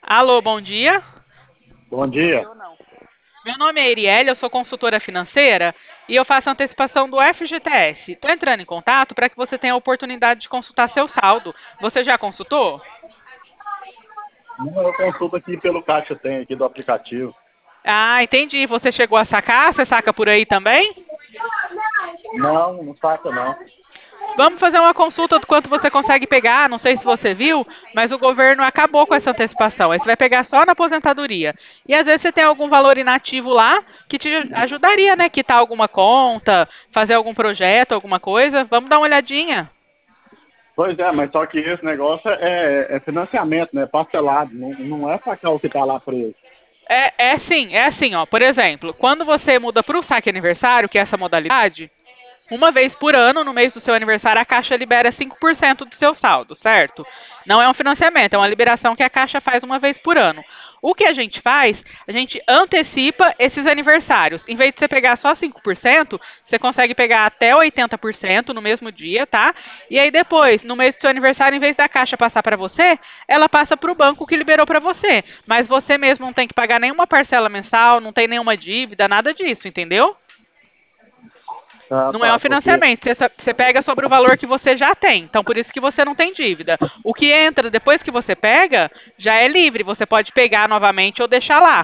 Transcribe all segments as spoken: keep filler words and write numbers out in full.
Alô, bom dia. Bom dia. Meu nome é Erielle, eu sou consultora financeira e eu faço antecipação do F G T S. Estou entrando em contato para que você tenha a oportunidade de consultar seu saldo. Você já consultou? Não, eu consulto aqui pelo Caixa Tem, aqui do aplicativo. Ah, entendi. Você chegou a sacar? Você saca por aí também? Não, não saca não. Vamos fazer uma consulta do quanto você consegue pegar. Não sei se você viu, mas o governo acabou com essa antecipação. Aí você vai pegar só na aposentadoria. E às vezes você tem algum valor inativo lá que te ajudaria, né? Quitar alguma conta, fazer algum projeto, alguma coisa. Vamos dar uma olhadinha. Pois é, mas só que esse negócio é, é financiamento, né? Parcelado, não, não é sacar o que tá lá preso. É, é sim, é assim, ó. Por exemplo, quando você muda para o saque aniversário, que é essa modalidade, uma vez por ano, no mês do seu aniversário, a Caixa libera cinco por cento do seu saldo, certo? Não é um financiamento, é uma liberação que a Caixa faz uma vez por ano. O que a gente faz? A gente antecipa esses aniversários. Em vez de você pegar só cinco por cento, você consegue pegar até oitenta por cento no mesmo dia, tá? E aí depois, no mês do seu aniversário, em vez da Caixa passar para você, ela passa para o banco que liberou para você. Mas você mesmo não tem que pagar nenhuma parcela mensal, não tem nenhuma dívida, nada disso, entendeu? Ah, Não é um tá, porque... financiamento, você, você pega sobre o valor que você já tem. Então, por isso que você não tem dívida. O que entra depois que você pega, já é livre. Você pode pegar novamente ou deixar lá.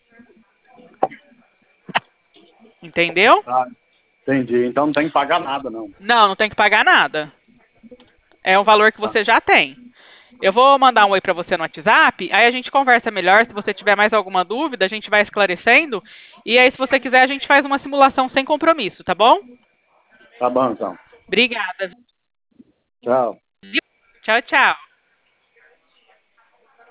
Entendeu? Ah, entendi. Então não tem que pagar nada, não. Não, não tem que pagar nada. É um valor que Tá, você já tem. Eu vou mandar um oi para você no WhatsApp, aí a gente conversa melhor. Se você tiver mais alguma dúvida, a gente vai esclarecendo. E aí, se você quiser, a gente faz uma simulação sem compromisso, tá bom? tá bom, então. Obrigada. Tchau. Tchau, tchau.